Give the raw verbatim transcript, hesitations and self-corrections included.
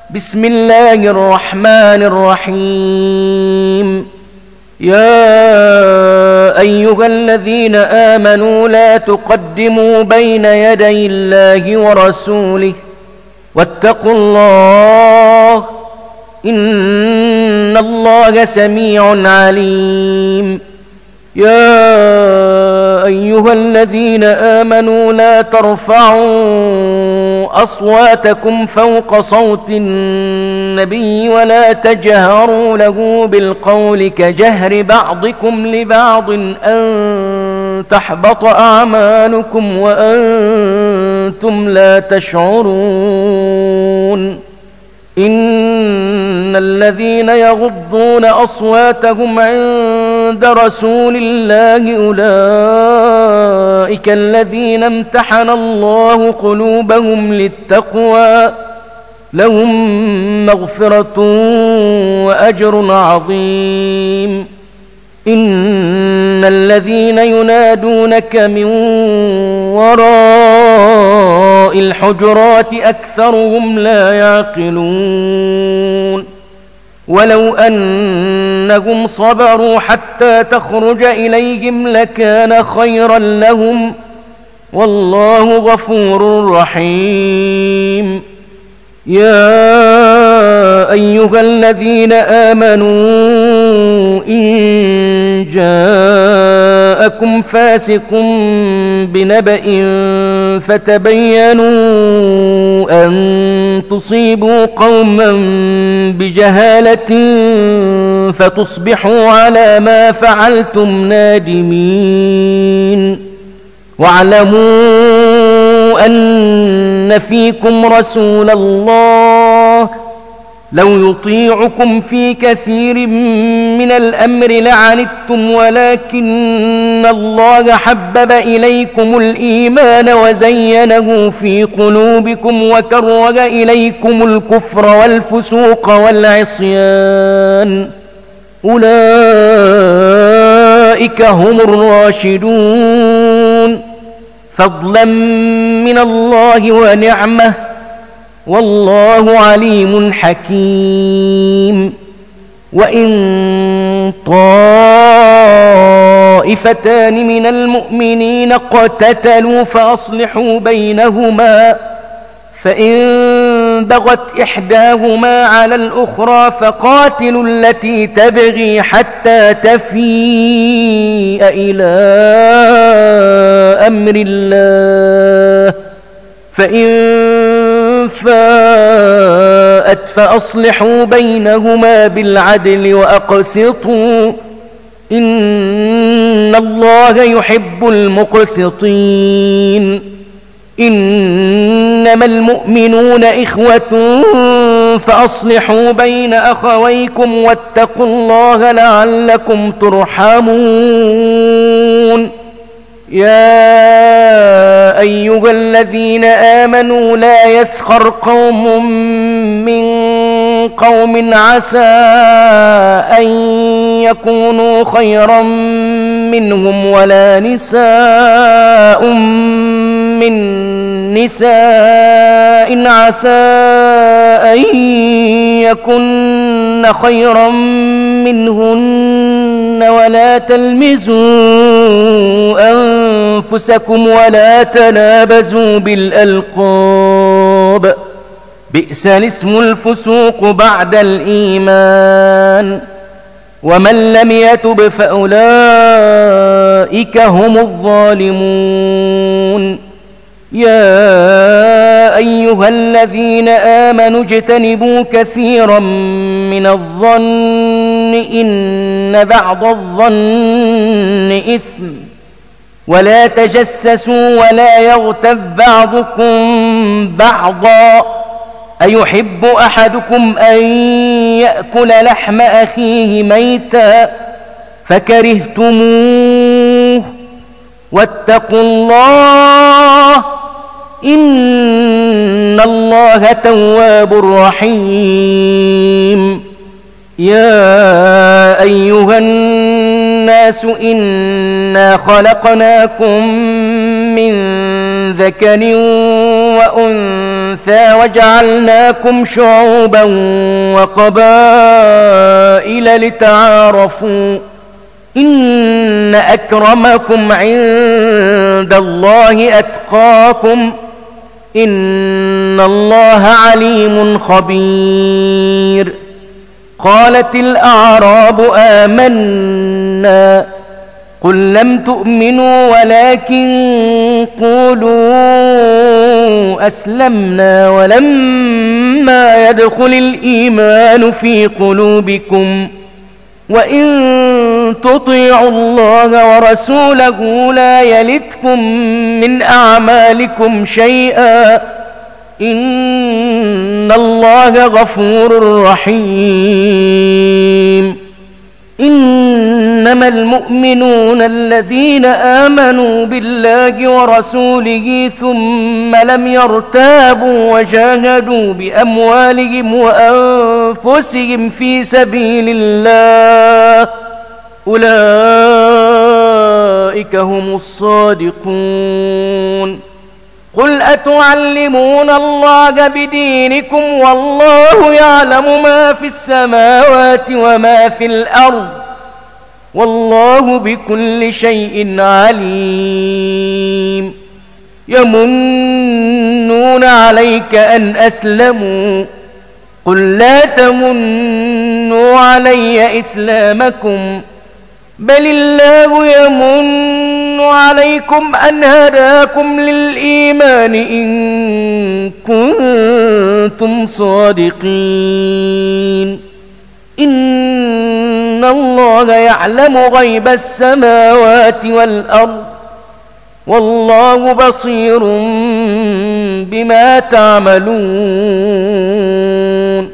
بسم الله الرحمن الرحيم. يا أيها الذين آمنوا لا تقدموا بين يدي الله ورسوله واتقوا الله إن الله سميع عليم. يا أيها الذين آمنوا لا ترفعوا أصواتكم فوق صوت النبي ولا تجهروا له بالقول كجهر بعضكم لبعض أن تحبط أعمالكم وأنتم لا تشعرون. إن الذين يغضون أصواتهم عند رسول الله أولئك الذين امتحن الله قلوبهم للتقوى لهم مغفرة وأجر عظيم. إن الذين ينادونك من وراء الحجرات أكثرهم لا يعقلون. ولو أنهم صبروا حتى تخرج إليهم لكان خيرا لهم والله غفور رحيم. يا أيها الذين آمنوا إن جاءكم فاسق بنبأ فتبينوا أن تصيبوا قوما بجهالة فتصبحوا على ما فعلتم نادمين. واعلموا أن فيكم رسول الله لو يطيعكم في كثير من الأمر لعنتم ولكن الله حبب إليكم الإيمان وزينه في قلوبكم وكره إليكم الكفر والفسوق والعصيان أولئك هم الراشدون فضلا من الله ونعمه والله عليم حكيم. وإن طائفتان من المؤمنين اقتتلوا فأصلحوا بينهما فإن بغت إحداهما على الأخرى فقاتلوا التي تبغي حتى تفيء إلى أمر الله فإن فاءت فأصلحوا بينهما بالعدل وأقسطوا إن الله يحب المقسطين. إنما المؤمنون إخوة فأصلحوا بين أخويكم واتقوا الله لعلكم ترحمون. يا أيها الذين آمنوا لا يسخر قوم من قوم عسى أن يكونوا خيرا منهم ولا نساء من نساء عسى أن يكن خيرا منهن ولا تلمزوا أنفسكم ولا تنابزوا بالألقاب بئس الاسم الفسوق بعد الإيمان ومن لم يتب فأولئك هم الظالمون. يا أيها الذين آمنوا اجتنبوا كثيرا من الظن إن بعض الظن إثم ولا تجسسوا ولا يغتب بعضكم بعضا أيحب أحدكم أن يأكل لحم أخيه ميتا فكرهتموه واتقوا الله إن الله تواب رحيم. يا أيها الناس إنا خلقناكم من ذكر وأنثى وجعلناكم شعوبا وقبائل لتعارفوا إن أكرمكم عند الله أتقاكم إن الله عليم خبير. قالت الأعراب آمنا قل لم تؤمنوا ولكن قولوا أسلمنا ولما يدخل الإيمان في قلوبكم وإن تطيعوا الله ورسوله لا يلتكم من أعمالكم شيئا إن الله غفور رحيم. إنما المؤمنون الذين آمنوا بالله ورسوله ثم لم يرتابوا وجاهدوا بأموالهم وأنفسهم في سبيل الله أولئك هم الصادقون. قل أتعلمون الله بدينكم والله يعلم ما في السماوات وما في الأرض والله بكل شيء عليم. يمنون عليك أن أسلموا قل لا تمنوا علي إسلامكم بل الله يمن عليكم أن هداكم للإيمان إن كنتم صادقين. إن الله يعلم غيب السماوات والأرض والله بصير بما تعملون.